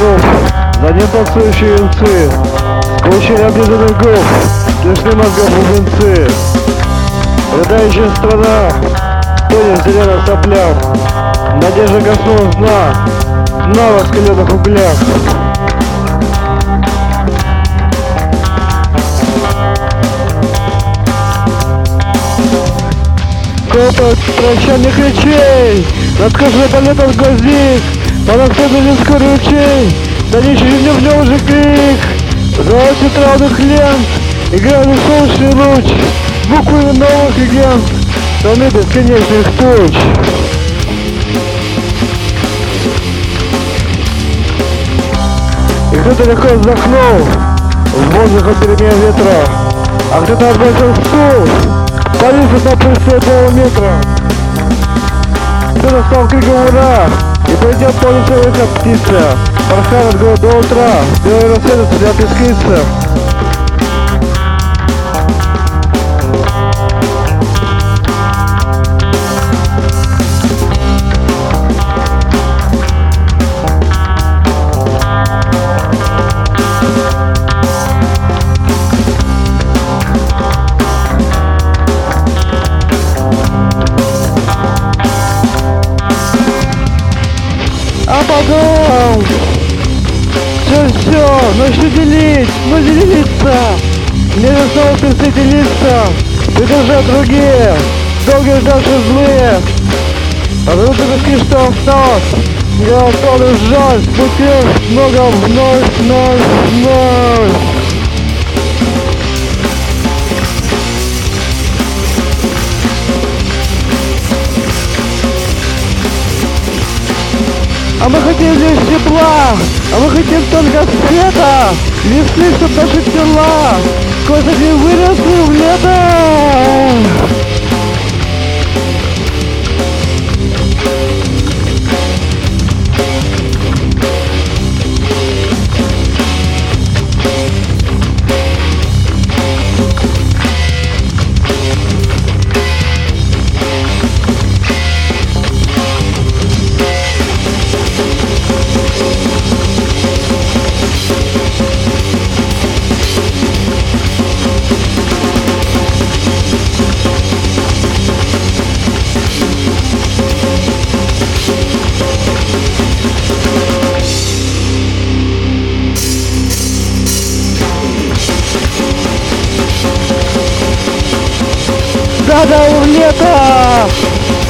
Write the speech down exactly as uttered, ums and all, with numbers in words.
ветров, за ним танцующие юнцы, скручение облизанных губ, слышны мозгов бубенцы. Рыдающая страна тонет в зеленых соплях, надежда коснулась дна, дна в раскаленных углях. Топот прощальных речей, над каждым полетом гвоздик, понад садами скорый ручей, дальнейший в нем уже крик. В золоте травных лент играет солнечный луч, буквы новых легенд, страны бесконечных туч. И кто-то легко вздохнул в воздух от перемен ветра, а кто-то отбросил стул, повис на пульсе полуметра. Кто-то стал криком ура, и пойдет по лицу как птица, порхая от года до утра, белый рассвет сидят искрится. А потом все-все, начну делить, ну делиться. Мне снова присоединиться, придержать другие, долго ждавшие злые. Руки таки, что осталось, готовы жаль, путев много вновь, вновь, вновь. А мы хотим лишь тепла, а мы хотим только света, весны, чтоб наши тела сквозь один выросли в лето. Да-да, в лето!